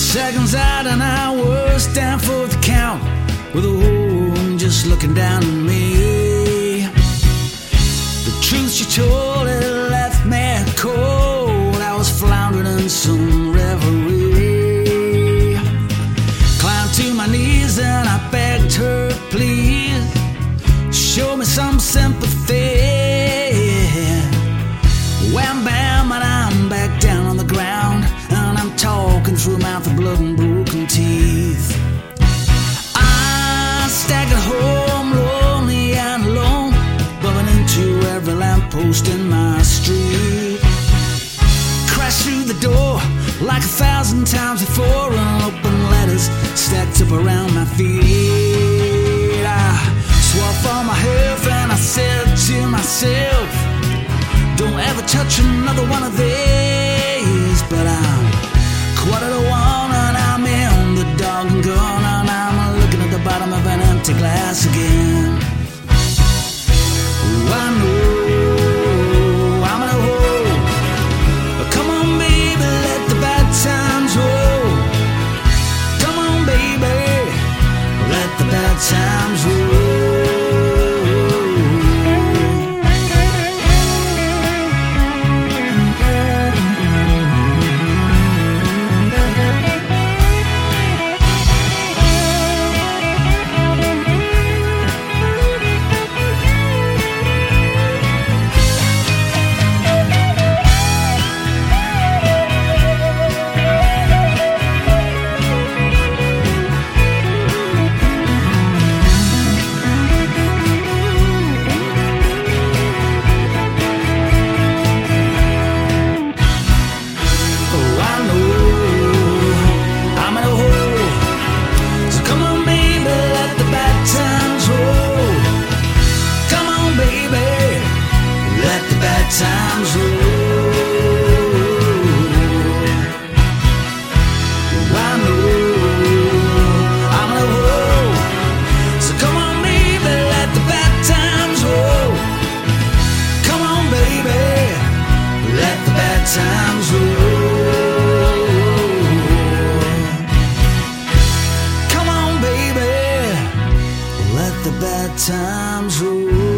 Seconds out and I was down for the count, with a woman just looking down at me. The truth she told, it left me cold. I was floundering in some reverie. Climbed to my knees and I begged her, please, show me some sympathy. Wham bam, and I'm back down on the ground, and I'm talking through a mouth of blood and broken teeth. I staggered home, lonely and alone, bumping into every lamppost in my street. Crashed through the door like 1,000 times before, and open letters stacked up around my feet. I swore for my health and I said to myself, don't ever touch another one of these. But I'm 1:45 and I'm in the dog and gun, and I'm looking at the bottom of an empty glass again. Ooh, I know I'm in a hole. Come on, baby, let the bad times roll. Come on, baby, let the bad times roll. Times roll. I know I'm in a hole, so come on, baby, let the bad times roll. Come on, baby, let the bad times roll. Come on, baby, let the bad times roll.